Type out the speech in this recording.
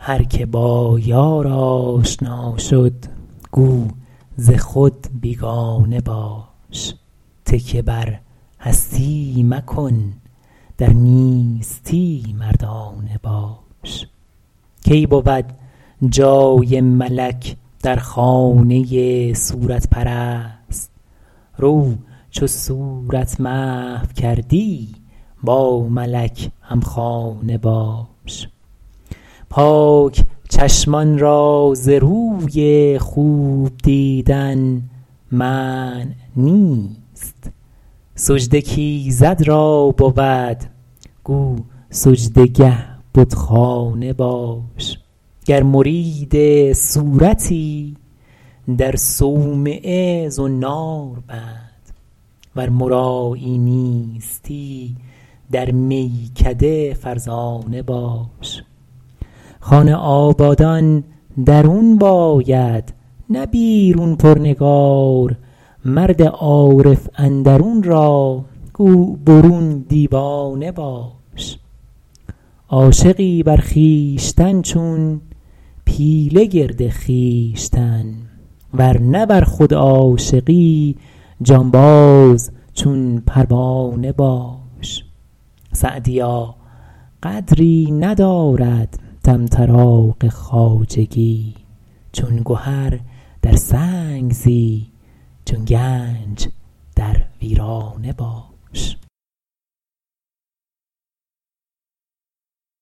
هر که با یار آشنا شد گو ز خود بیگانه باش. تکیه بر هستی مکن در نیستی مردانه باش. کی بود جای ملک در خانه صورت پرست؟ رو چو صورت محو کردی با ملک همخانه باش. پاک چشمان را ز روی خوب دیدن منع نیست. سجده کایزد را بود گو سجده گه بتخانه باش. گر مرید صورتی در صومعه زنار بند، ور مراعی نیستی در میکده فرزانه باش. خانه آبادان درون باید نه بیرون پرنگار. مرد عارف اندرون را گو برون دیوانه باش. عاشقی بر خویشتن چون پیله گرد خویشتن، ور نه بر خود عاشقی جانباز چون پروانه باش. سعدیا قدری ندارد طمطراق خواجگی، چون گهر در سنگ زی چون گنج در ویرانه باش.